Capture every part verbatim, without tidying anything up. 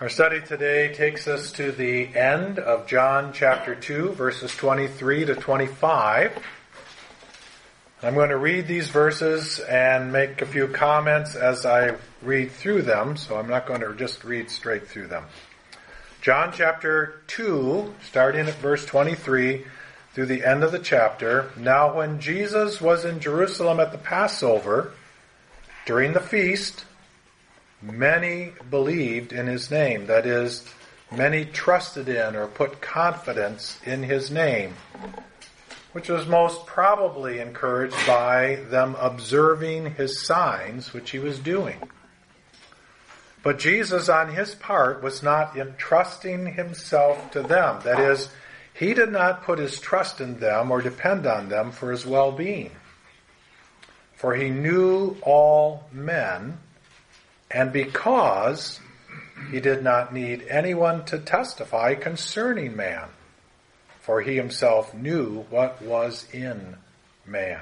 Our study today takes us to the end of John chapter two, verses twenty-three to twenty-five. I'm going to read these verses and make a few comments as I read through them, so I'm not going to just read straight through them. John chapter two, starting at verse twenty-three through the end of the chapter. Now when Jesus was in Jerusalem at the Passover, during the feast, many believed in his name. That is, many trusted in or put confidence in his name, which was most probably encouraged by them observing his signs which he was doing. But Jesus, on his part, was not entrusting himself to them. That is, he did not put his trust in them or depend on them for his well-being. For he knew all men, and because he did not need anyone to testify concerning man, for he himself knew what was in man.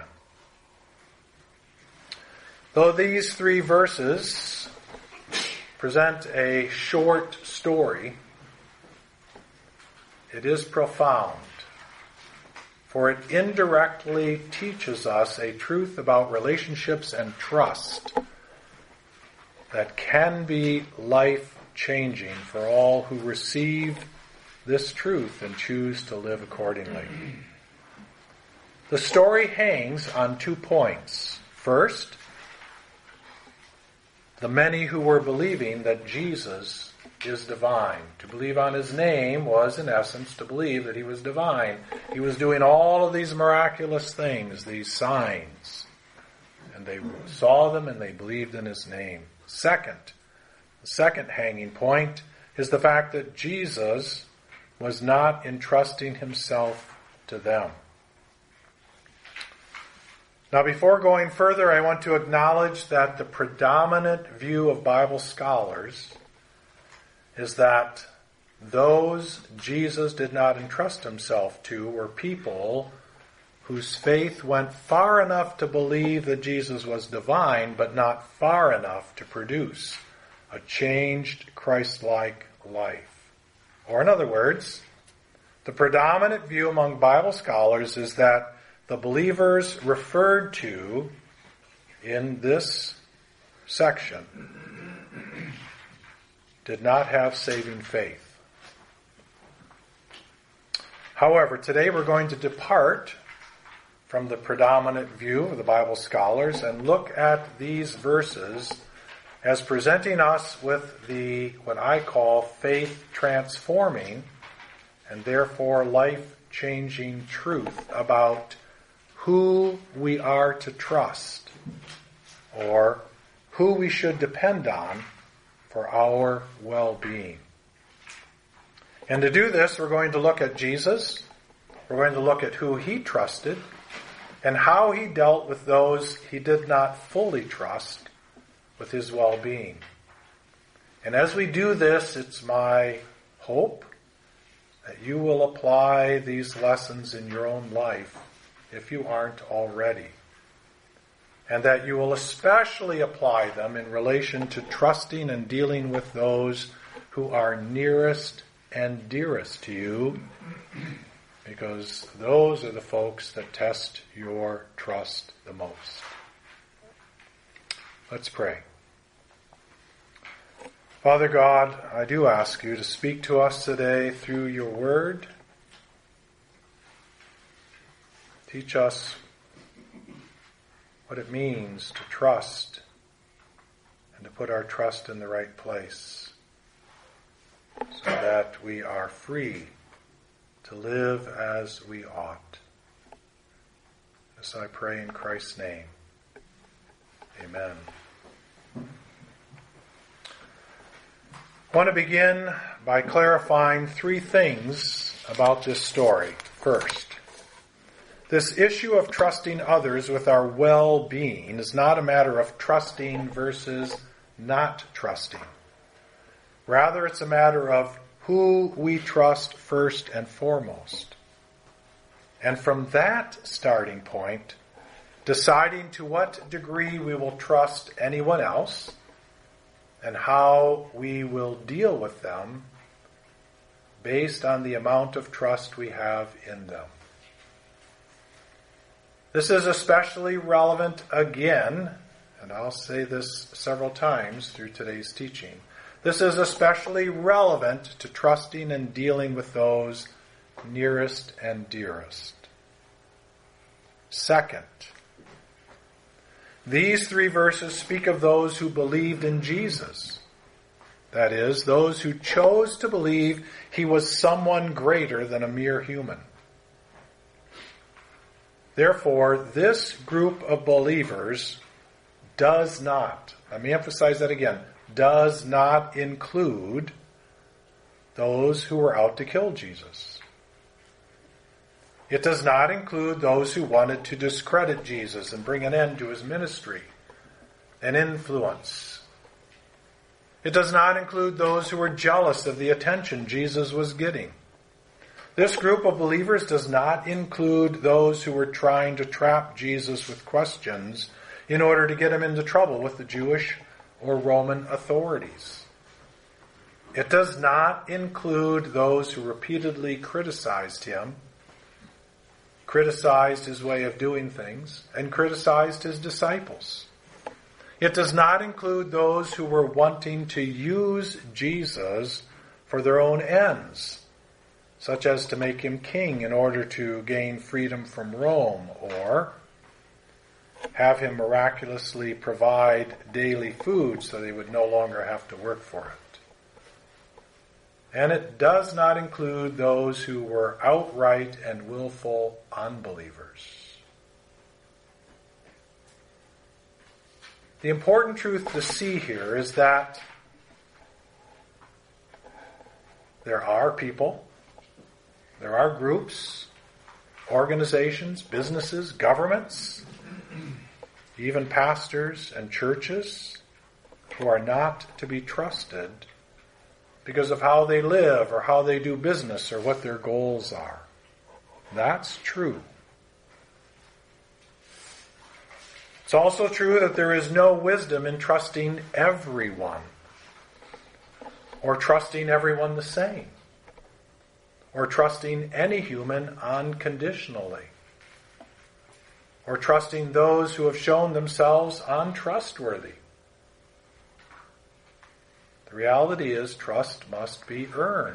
Though these three verses present a short story, it is profound, for it indirectly teaches us a truth about relationships and trust that can be life-changing for all who receive this truth and choose to live accordingly. The story hangs on two points. First, the many who were believing that Jesus is divine. To believe on his name was, in essence, to believe that he was divine. He was doing all of these miraculous things, these signs. And they saw them and they believed in his name. Second, the second hanging point is the fact that Jesus was not entrusting himself to them. Now, before going further, I want to acknowledge that the predominant view of Bible scholars is that those Jesus did not entrust himself to were people whose faith went far enough to believe that Jesus was divine, but not far enough to produce a changed Christ-like life. Or in other words, the predominant view among Bible scholars is that the believers referred to in this section did not have saving faith. However, today we're going to depart from the predominant view of the Bible scholars and look at these verses as presenting us with the, what I call, faith-transforming and therefore life-changing truth about who we are to trust or who we should depend on for our well-being. And to do this, we're going to look at Jesus, we're going to look at who he trusted, and how he dealt with those he did not fully trust with his well-being. And as we do this, it's my hope that you will apply these lessons in your own life if you aren't already. And that you will especially apply them in relation to trusting and dealing with those who are nearest and dearest to you, because those are the folks that test your trust the most. Let's pray. Father God, I do ask you to speak to us today through your word. Teach us what it means to trust and to put our trust in the right place so that we are free to live as we ought. This I pray in Christ's name. Amen. I want to begin by clarifying three things about this story. First, this issue of trusting others with our well-being is not a matter of trusting versus not trusting. Rather, it's a matter of who we trust first and foremost. And from that starting point, deciding to what degree we will trust anyone else, and how we will deal with them based on the amount of trust we have in them. This is especially relevant again, and I'll say this several times through today's teaching. This is especially relevant to trusting and dealing with those nearest and dearest. Second, these three verses speak of those who believed in Jesus. That is, those who chose to believe he was someone greater than a mere human. Therefore, this group of believers does not, let me emphasize that again, does not include those who were out to kill Jesus. It does not include those who wanted to discredit Jesus and bring an end to his ministry and influence. It does not include those who were jealous of the attention Jesus was getting. This group of believers does not include those who were trying to trap Jesus with questions in order to get him into trouble with the Jewish or Roman authorities. It does not include those who repeatedly criticized him, criticized his way of doing things, and criticized his disciples. It does not include those who were wanting to use Jesus for their own ends, such as to make him king in order to gain freedom from Rome, or have him miraculously provide daily food so they would no longer have to work for it. And it does not include those who were outright and willful unbelievers. The important truth to see here is that there are people, there are groups, organizations, businesses, governments, even pastors and churches who are not to be trusted because of how they live or how they do business or what their goals are. That's true. It's also true that there is no wisdom in trusting everyone, or trusting everyone the same, or trusting any human unconditionally, or trusting those who have shown themselves untrustworthy. The reality is, trust must be earned.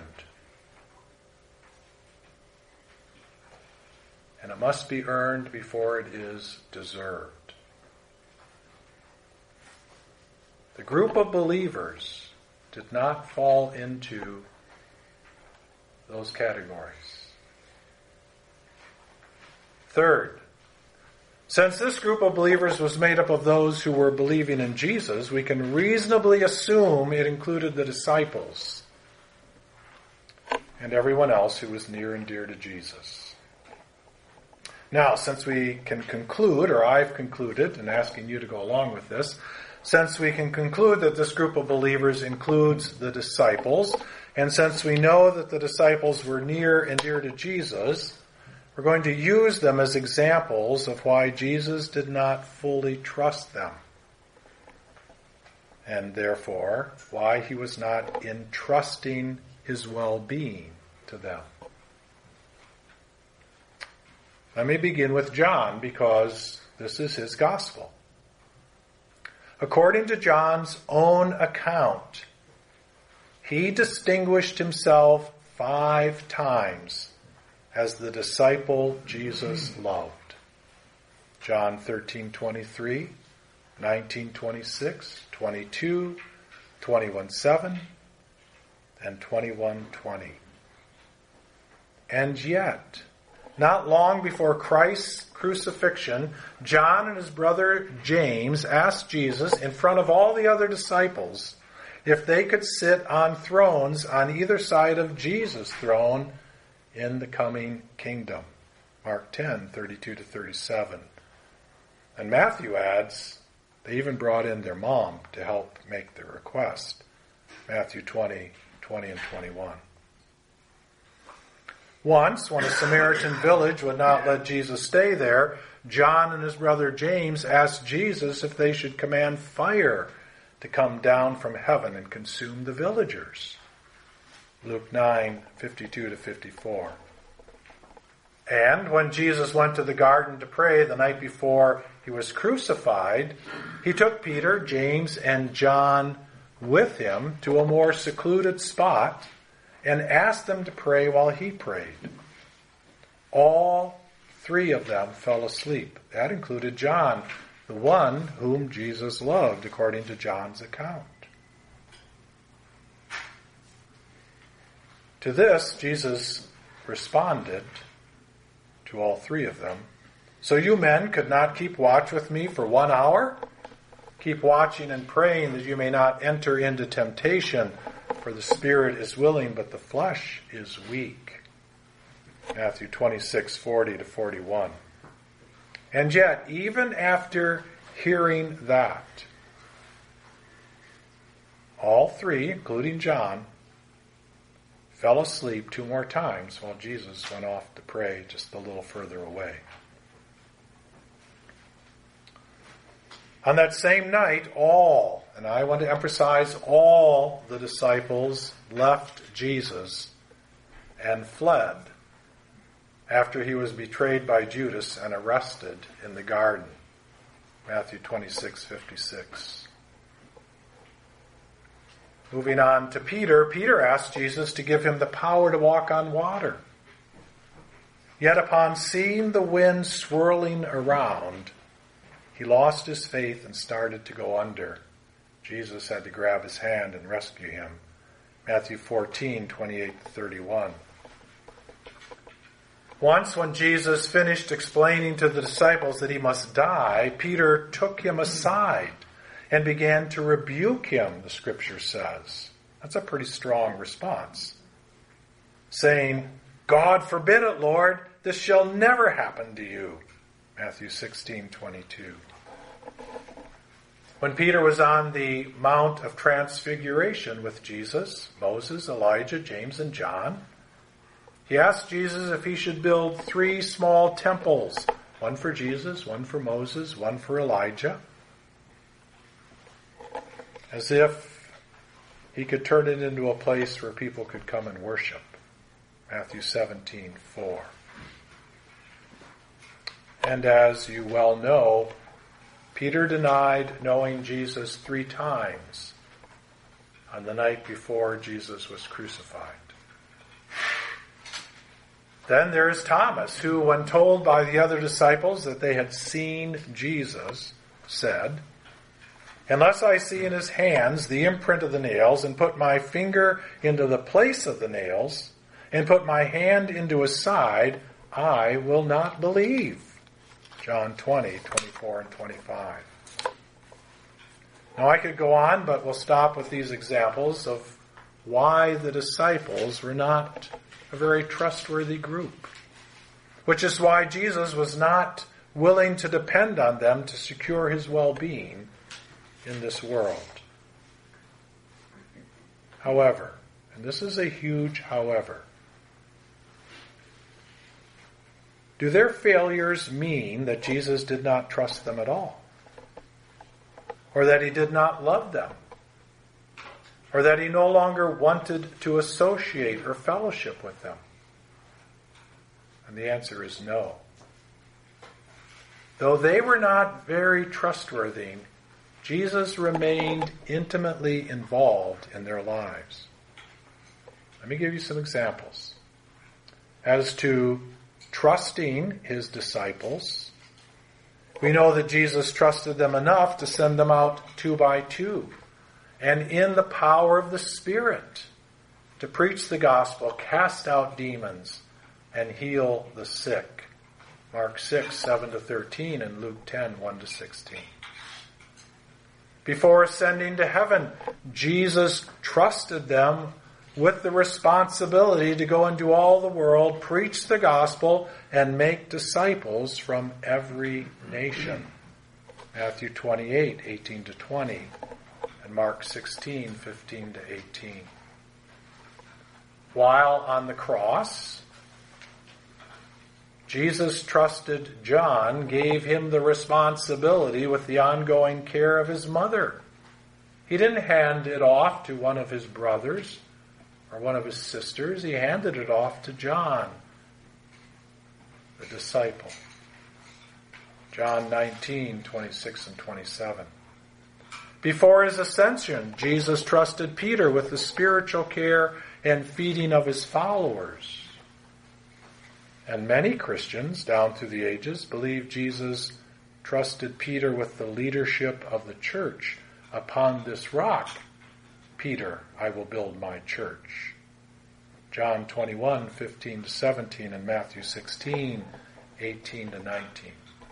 And it must be earned before it is deserved. The group of believers did not fall into those categories. Third, since this group of believers was made up of those who were believing in Jesus, we can reasonably assume it included the disciples and everyone else who was near and dear to Jesus. Now, since we can conclude, or I've concluded, and asking you to go along with this, since we can conclude that this group of believers includes the disciples, and since we know that the disciples were near and dear to Jesus, we're going to use them as examples of why Jesus did not fully trust them, and therefore why he was not entrusting his well-being to them. Let me begin with John, because this is his gospel. According to John's own account, he distinguished himself five times as the disciple Jesus loved. John thirteen twenty-three, nineteen twenty-six, twenty-two, twenty-one seven, and twenty-one twenty. And yet, not long before Christ's crucifixion, John and his brother James asked Jesus in front of all the other disciples if they could sit on thrones on either side of Jesus' throne in the coming kingdom. Mark ten, thirty-two to thirty-seven. And Matthew adds, they even brought in their mom to help make the request. Matthew twenty, twenty and twenty-one. Once, when a Samaritan village would not let Jesus stay there, John and his brother James asked Jesus if they should command fire to come down from heaven and consume the villagers. Luke nine, fifty-two to fifty-four. And when Jesus went to the garden to pray the night before he was crucified, he took Peter, James, and John with him to a more secluded spot and asked them to pray while he prayed. All three of them fell asleep. That included John, the one whom Jesus loved, according to John's account. To this, Jesus responded to all three of them, "So you men could not keep watch with me for one hour? Keep watching and praying that you may not enter into temptation, for the spirit is willing, but the flesh is weak." Matthew twenty-six, forty to forty-one. And yet, even after hearing that, all three, including John, fell asleep two more times while Jesus went off to pray just a little further away. On that same night, all, and I want to emphasize all the disciples left Jesus and fled after he was betrayed by Judas and arrested in the garden. Matthew twenty-six, fifty-six. Moving on to Peter, Peter asked Jesus to give him the power to walk on water. Yet upon seeing the wind swirling around, he lost his faith and started to go under. Jesus had to grab his hand and rescue him. Matthew fourteen, twenty-eight to thirty-one. Once when Jesus finished explaining to the disciples that he must die, Peter took him aside and began to rebuke him, the scripture says. That's a pretty strong response. Saying, "God forbid it, Lord, this shall never happen to you." Matthew sixteen, twenty-two. When Peter was on the Mount of Transfiguration with Jesus, Moses, Elijah, James, and John, he asked Jesus if he should build three small temples, one for Jesus, one for Moses, one for Elijah, as if he could turn it into a place where people could come and worship. Matthew seventeen, four. And as you well know, Peter denied knowing Jesus three times on the night before Jesus was crucified. Then there is Thomas, who, when told by the other disciples that they had seen Jesus, said, "Unless I see in his hands the imprint of the nails, and put my finger into the place of the nails, and put my hand into his side, I will not believe." John twenty, twenty-four and twenty-five. Now I could go on, but we'll stop with these examples of why the disciples were not a very trustworthy group, which is why Jesus was not willing to depend on them to secure his well-being in this world. However, and this is a huge however, do their failures mean that Jesus did not trust them at all? Or that he did not love them? Or that he no longer wanted to associate or fellowship with them? And the answer is no. Though they were not very trustworthy, Jesus remained intimately involved in their lives. Let me give you some examples. As to trusting his disciples, we know that Jesus trusted them enough to send them out two by two, and in the power of the Spirit, to preach the gospel, cast out demons, and heal the sick. Mark six, seven to thirteen, and Luke ten, one to sixteen. Before ascending to heaven, Jesus trusted them with the responsibility to go into all the world, preach the gospel, and make disciples from every nation. Matthew twenty-eight, eighteen to twenty, and Mark sixteen, fifteen to eighteen. While on the cross, Jesus trusted John, gave him the responsibility with the ongoing care of his mother. He He didn't hand it off to one of his brothers or one of his sisters. He handed it off to John, the disciple. John nineteen, twenty-six and twenty-seven. Before his ascension, Jesus trusted Peter with the spiritual care and feeding of his followers. And many Christians, down through the ages, believe Jesus trusted Peter with the leadership of the church. Upon this rock, Peter, I will build my church. John twenty-one, fifteen to seventeen, and Matthew sixteen, eighteen to nineteen.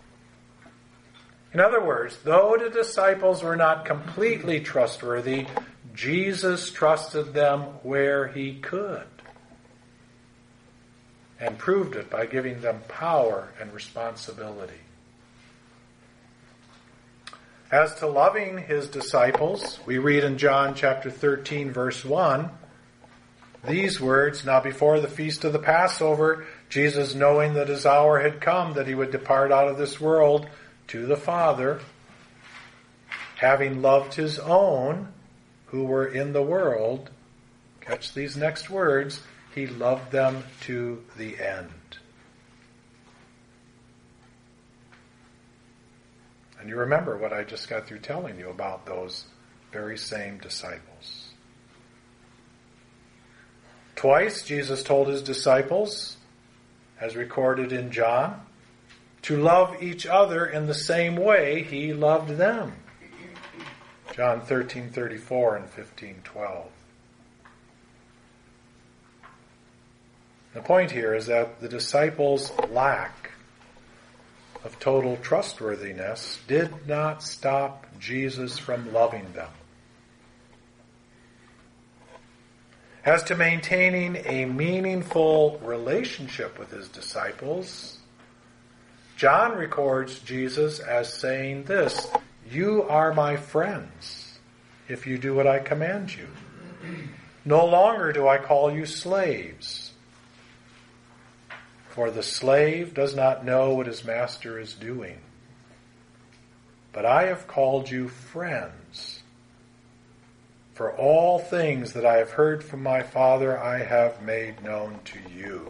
In other words, though the disciples were not completely trustworthy, Jesus trusted them where he could, and proved it by giving them power and responsibility. As to loving his disciples, we read in John chapter thirteen, verse one, these words, now before the feast of the Passover, Jesus, knowing that his hour had come, that he would depart out of this world to the Father, having loved his own who were in the world, catch these next words, he loved them to the end. And you remember what I just got through telling you about those very same disciples. Twice Jesus told his disciples, as recorded in John, to love each other in the same way he loved them. John thirteen thirty-four and fifteen twelve. The point here is that the disciples' lack of total trustworthiness did not stop Jesus from loving them. As to maintaining a meaningful relationship with his disciples, John records Jesus as saying this, you are my friends if you do what I command you. No longer do I call you slaves, for the slave does not know what his master is doing. But I have called you friends. For all things that I have heard from my Father I have made known to you.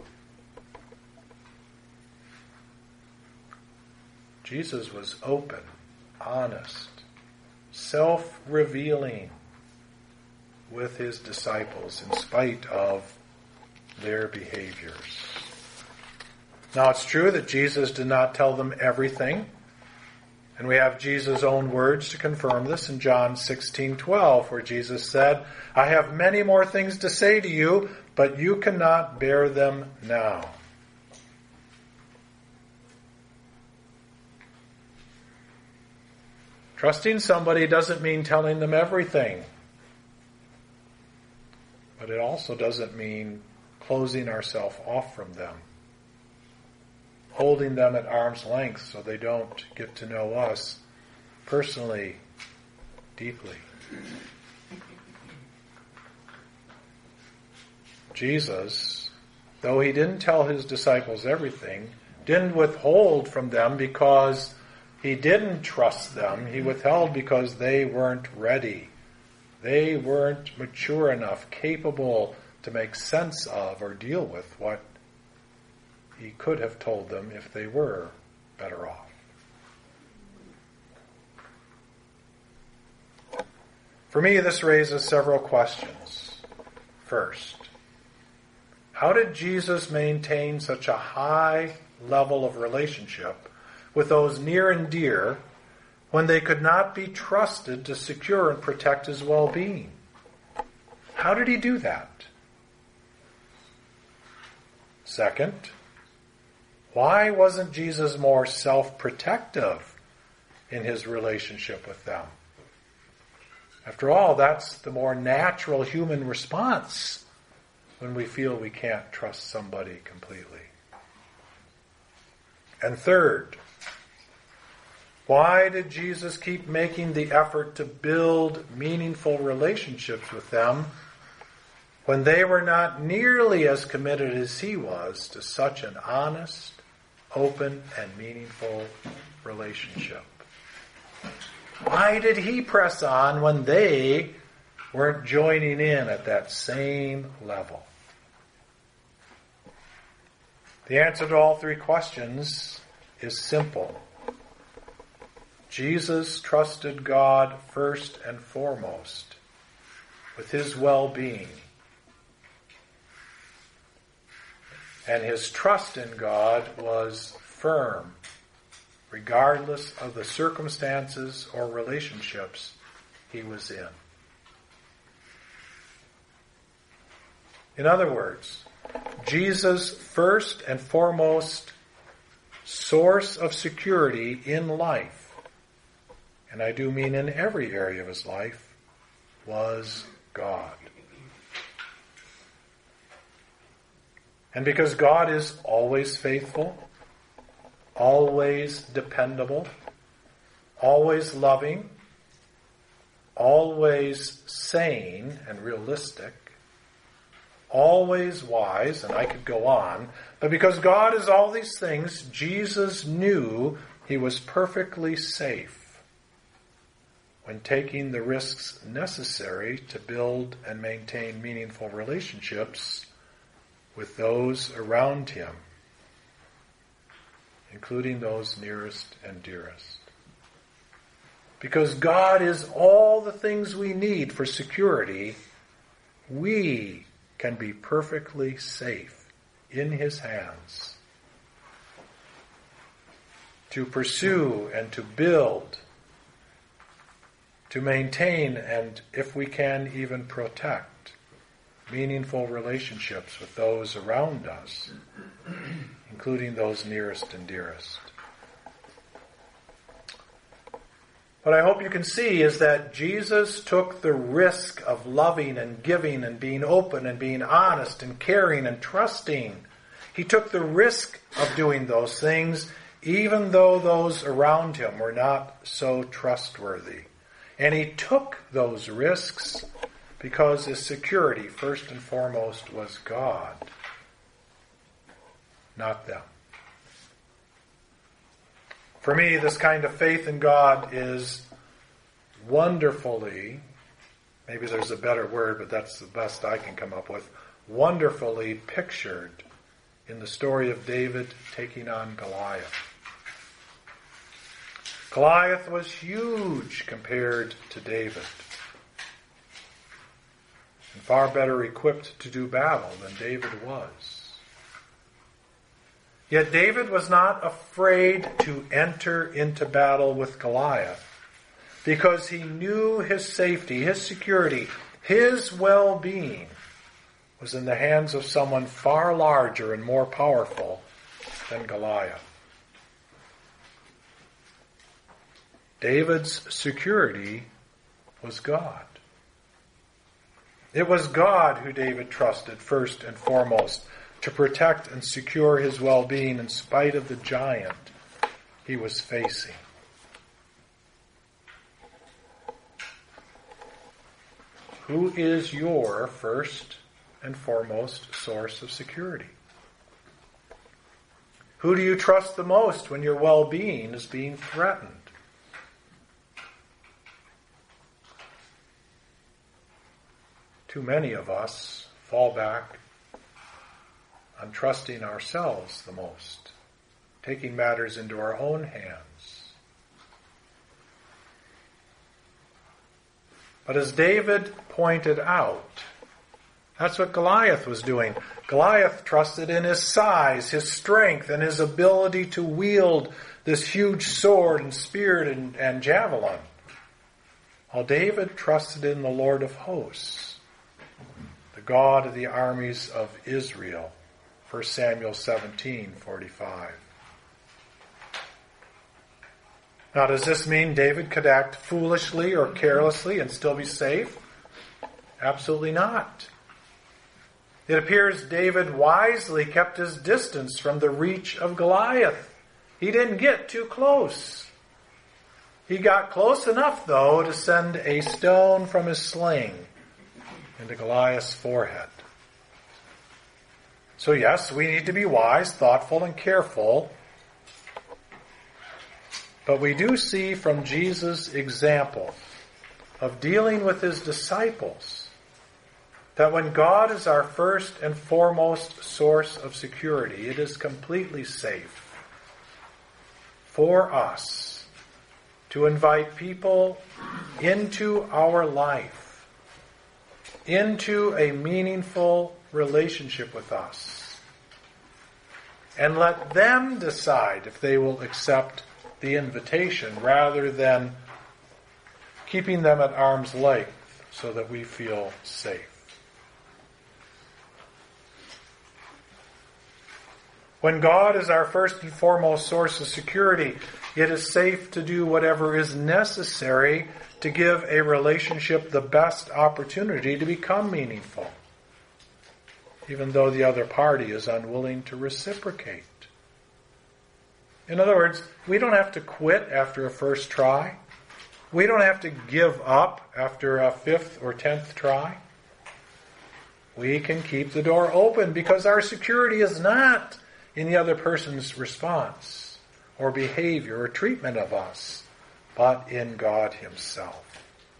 Jesus was open, honest, self-revealing with his disciples in spite of their behaviors. Now it's true that Jesus did not tell them everything, and we have Jesus' own words to confirm this in John sixteen twelve, where Jesus said, I have many more things to say to you, but you cannot bear them now. Trusting somebody doesn't mean telling them everything. But it also doesn't mean closing ourselves off from them. Holding them at arm's length so they don't get to know us personally, deeply. Jesus, though he didn't tell his disciples everything, didn't withhold from them because he didn't trust them. He withheld because they weren't ready. They weren't mature enough, capable to make sense of or deal with what he could have told them if they were better off. For me, this raises several questions. First, how did Jesus maintain such a high level of relationship with those near and dear when they could not be trusted to secure and protect his well-being? How did he do that? Second, why wasn't Jesus more self-protective in his relationship with them? After all, that's the more natural human response when we feel we can't trust somebody completely. And third, why did Jesus keep making the effort to build meaningful relationships with them when they were not nearly as committed as he was to such an honest, open, and meaningful relationship? Why did he press on when they weren't joining in at that same level? The answer to all three questions is simple. Jesus trusted God first and foremost with his well-being. And his trust in God was firm, regardless of the circumstances or relationships he was in. In other words, Jesus' first and foremost source of security in life, and I do mean in every area of his life, was God. And because God is always faithful, always dependable, always loving, always sane and realistic, always wise, and I could go on, but because God is all these things, Jesus knew he was perfectly safe when taking the risks necessary to build and maintain meaningful relationships with those around him, including those nearest and dearest. Because God is all the things we need for security, we can be perfectly safe in his hands to pursue and to build, to maintain, and if we can, even protect meaningful relationships with those around us, including those nearest and dearest. What I hope you can see is that Jesus took the risk of loving and giving and being open and being honest and caring and trusting. He took the risk of doing those things even though those around him were not so trustworthy. And he took those risks because his security, first and foremost, was God, not them. For me, this kind of faith in God is wonderfully, maybe there's a better word, but that's the best I can come up with, wonderfully pictured in the story of David taking on Goliath. Goliath was huge compared to David, and far better equipped to do battle than David was. Yet David was not afraid to enter into battle with Goliath because he knew his safety, his security, his well-being was in the hands of someone far larger and more powerful than Goliath. David's security was God. It was God who David trusted first and foremost to protect and secure his well-being in spite of the giant he was facing. Who is your first and foremost source of security? Who do you trust the most when your well-being is being threatened? Too many of us fall back on trusting ourselves the most, taking matters into our own hands. But as David pointed out, that's what Goliath was doing. Goliath trusted in his size, his strength, and his ability to wield this huge sword and spear and, and javelin. While David trusted in the Lord of hosts, the God of the armies of Israel. First Samuel seventeen forty-five. Now, does this mean David could act foolishly or carelessly and still be safe? Absolutely not. It appears David wisely kept his distance from the reach of Goliath. He didn't get too close. He got close enough, though, to send a stone from his sling into Goliath's forehead. So yes, we need to be wise, thoughtful, and careful But we do see from Jesus' example of dealing with his disciples that when God is our first and foremost source of security, it is completely safe for us to invite people into our life, into a meaningful relationship with us, and let them decide if they will accept the invitation rather than keeping them at arm's length so that we feel safe. When God is our first and foremost source of security, it is safe to do whatever is necessary to give a relationship the best opportunity to become meaningful, even though the other party is unwilling to reciprocate. In other words, we don't have to quit after a first try. We don't have to give up after a fifth or tenth try. We can keep the door open because our security is not in the other person's response or behavior or treatment of us, but in God himself.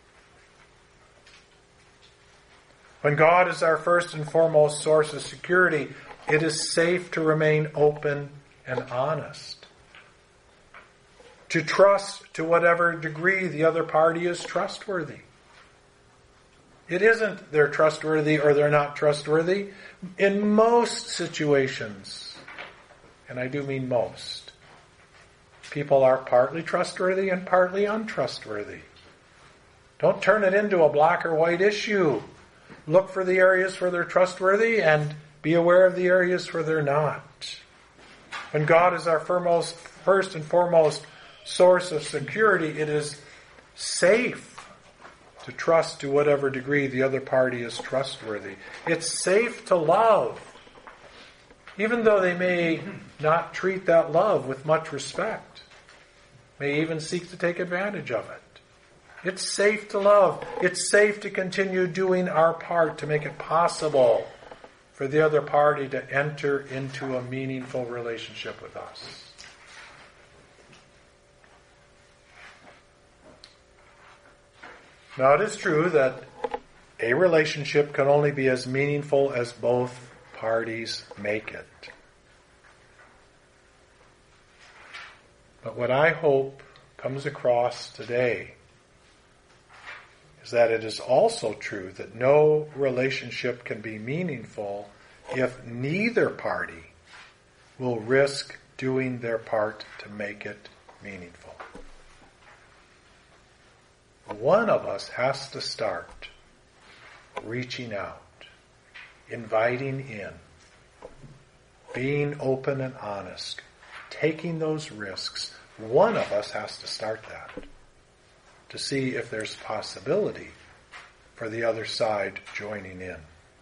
When God is our first and foremost source of security, it is safe to remain open and honest. To trust to whatever degree the other party is trustworthy. It isn't they're trustworthy or they're not trustworthy. In most situations, and I do mean most, people are partly trustworthy and partly untrustworthy. Don't turn it into a black or white issue. Look for the areas where they're trustworthy and be aware of the areas where they're not. When God is our foremost, first and foremost source of security, it is safe to trust to whatever degree the other party is trustworthy. It's safe to love, even though they may not treat that love with much respect, may even seek to take advantage of it. It's safe to love. It's safe to continue doing our part to make it possible for the other party to enter into a meaningful relationship with us. Now, it is true that a relationship can only be as meaningful as both parties make it. But what I hope comes across today is that it is also true that no relationship can be meaningful if neither party will risk doing their part to make it meaningful. One of us has to start reaching out, inviting in, being open and honest, taking those risks. One of us has to start that to see if there's possibility for the other side joining in.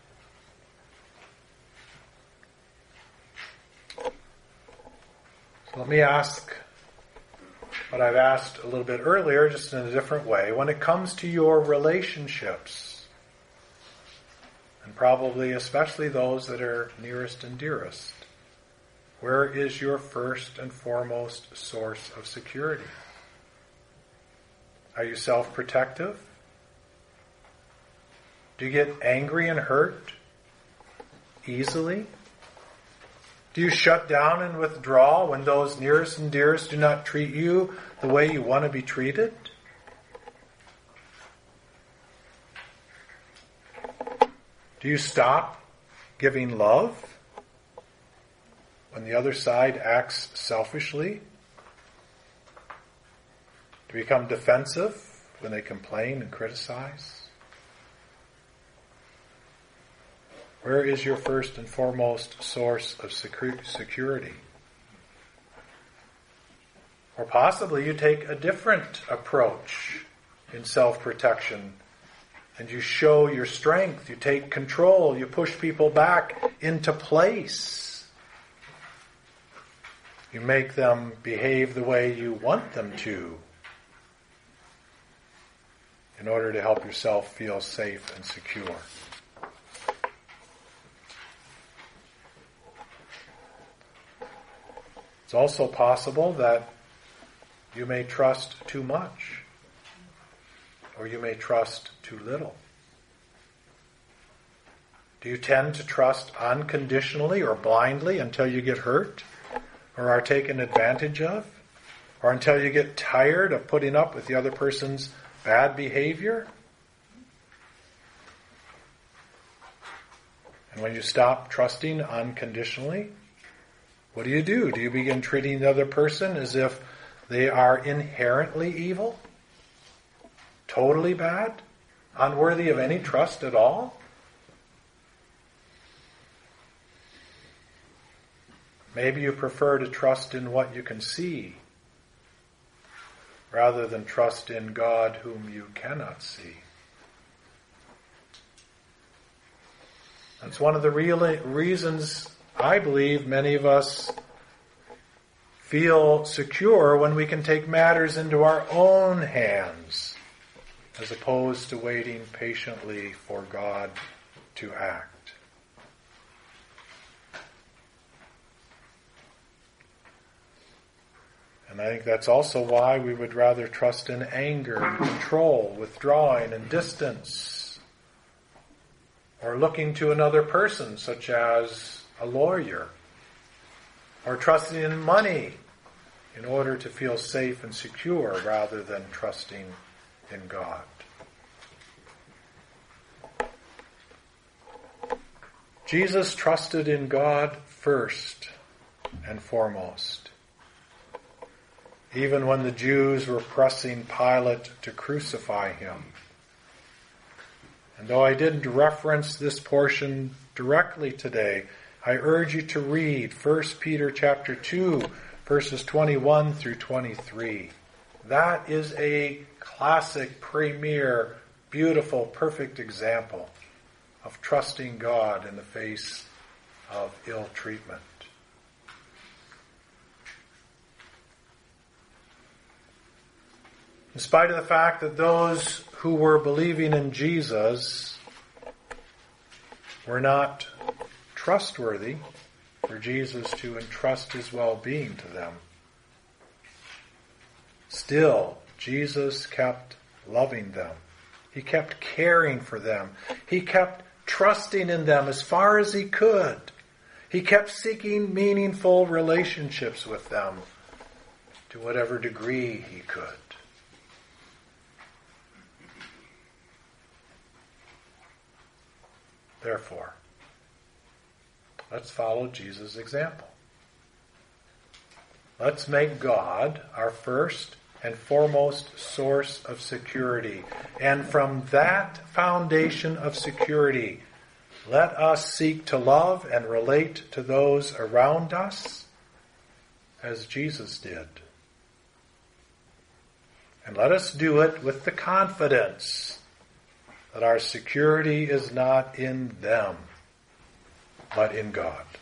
So let me ask what I've asked a little bit earlier, just in a different way. When it comes to your relationships, and probably especially those that are nearest and dearest, where is your first and foremost source of security? Are you self-protective? Do you get angry and hurt easily? Do you shut down and withdraw when those nearest and dearest do not treat you the way you want to be treated? Do you stop giving love when the other side acts selfishly? Do you become defensive when they complain and criticize? Where is your first and foremost source of security? Or possibly you take a different approach in self-protection and you show your strength, you take control, you push people back into place. You make them behave the way you want them to in order to help yourself feel safe and secure. It's also possible that You may trust too much, or you may trust too little. Do you tend to trust unconditionally or blindly until you get hurt or are taken advantage of, or until you get tired of putting up with the other person's bad behavior? And when you stop trusting unconditionally, what do you do? Do you begin treating the other person as if they are inherently evil, totally bad, unworthy of any trust at all? Maybe you prefer to trust in what you can see rather than trust in God whom you cannot see. That's one of the real reasons I believe many of us feel secure when we can take matters into our own hands, as opposed to waiting patiently for God to act. And I think that's also why we would rather trust in anger and control, withdrawing and distance, or looking to another person, such as a lawyer, or trusting in money in order to feel safe and secure rather than trusting in God. Jesus trusted in God first and foremost. Even when the Jews were pressing Pilate to crucify him. And though I didn't reference this portion directly today, I urge you to read First Peter chapter two, verses twenty-one through twenty-three. That is a classic, premier, beautiful, perfect example of trusting God in the face of ill treatment. In spite of the fact that those who were believing in Jesus were not trustworthy for Jesus to entrust his well-being to them, still, Jesus kept loving them. He kept caring for them. He kept trusting in them as far as he could. He kept seeking meaningful relationships with them to whatever degree he could. Therefore, let's follow Jesus' example. Let's make God our first and foremost source of security. And from that foundation of security, let us seek to love and relate to those around us as Jesus did. And let us do it with the confidence that our security is not in them, but in God.